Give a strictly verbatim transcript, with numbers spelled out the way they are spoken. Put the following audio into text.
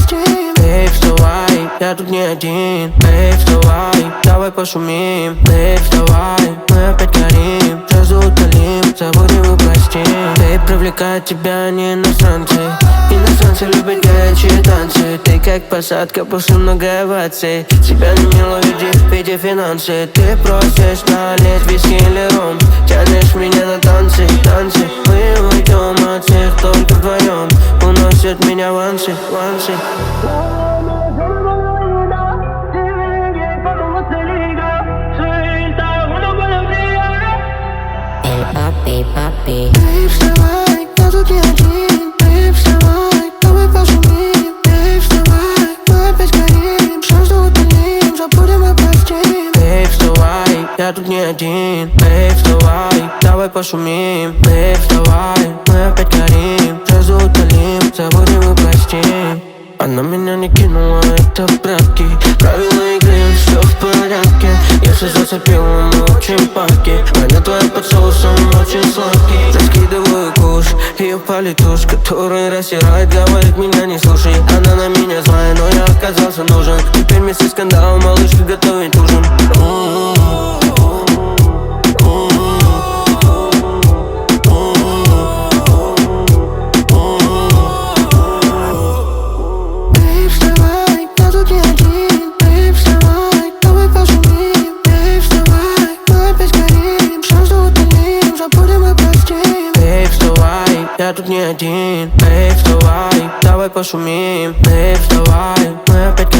простим. Эй, вставай, я тут не один. Эй, вставай, давай пошумим. Эй, вставай, мы опять горим. Сразу утолим, забудем и простим. Эй, привлекает тебя не иностранцы. Иностранцы любят горячие танцы. Ты как посадка после много оваций. Тебя не мило видеть в виде финансы. Ты просишь налить виски или ром. Тянешь меня на танцы, танцы. Мы уйдем от всех только вдвоем. Уносят меня вансы, вансы. Papi, papi. Эй, вставай, я тут не один. Эй, вставай, давай пошумим. Эй, вставай, мы опять горим. Сразу утолим, забудем и простим. Эй, вставай, я тут не один. Эй, вставай, давай пошумим. Эй, вставай, мы опять горим. Сразу утолим, забудем и простим. Она меня не кинула, это пранки. Правила игры, все в порядке. Если зацепила, мы очень паки. Аня твоя под соусом очень сладкий. Раскидываю куш, ее политуш, который рассирает, говорит, меня не слушай. Она на меня злая, но я оказался нужен. Теперь вместе скандал, малышка готовить ужин. Эй, вставай, я тут не один. Эй, вставай, давай пошумим. Эй, вставай, мы опять горим. Сразу утолим, забудем и простим. Эй, вставай, я тут не один. Эй, вставай, давай пошумим. Эй, вставай, мы опять